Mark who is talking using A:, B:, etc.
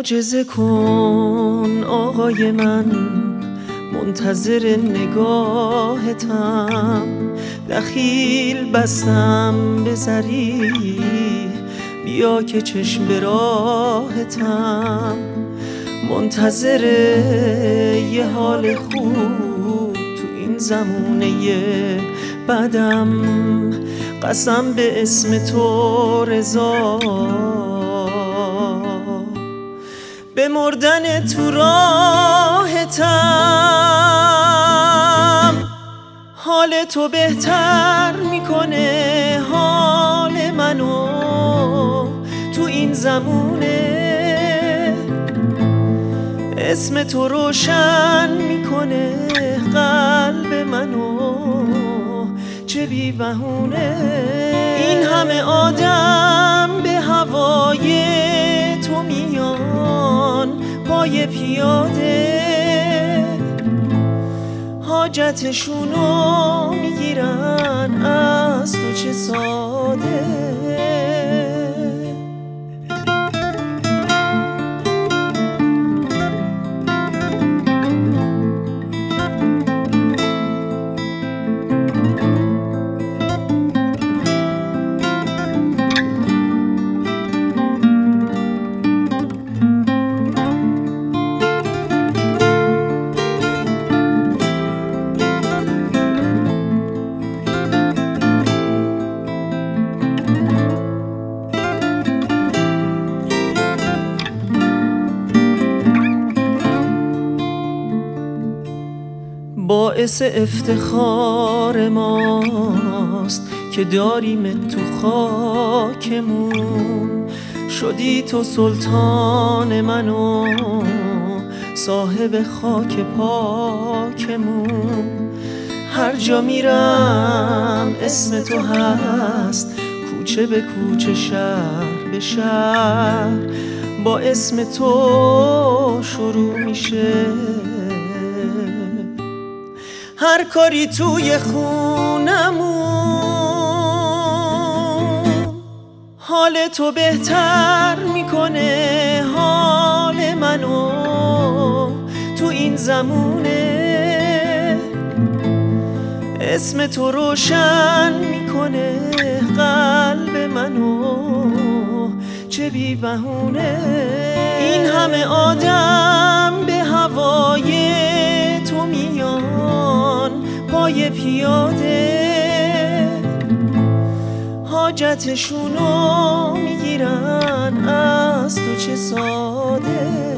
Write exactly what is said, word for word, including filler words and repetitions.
A: معجزه کن آقای من، منتظر نگاهتم. دخیل بستم به زری، بیا که چشم به راهتم. منتظر یه حال خوب تو این زمونه بعدم، قسم به اسم تو رضا، به مردن تو راهتم. حال تو بهتر میکنه حال منو تو این زمونه. اسم تو روشن میکنه قلب منو، چه بی بهونه. این همه آدم به هوای تو میان پای پیاده، حاجتشونو میگیرن از تو، چه ساده. باعث افتخار ماست که داریم تو خاکمون. شدی تو سلطان منو، صاحب خاک پاکمون. هر جا میرم اسم تو هست، کوچه به کوچه شهر به شهر، با اسم تو شروع میشه هر کاری توی خونمون. حال تو بهتر میکنه حال منو تو این زمونه. اسم تو روشن میکنه قلب منو، چه بی بهونه. این همه آدم به هوای تو میان پای پیاده، حاجتشونو میگیرن از تو، چه ساده.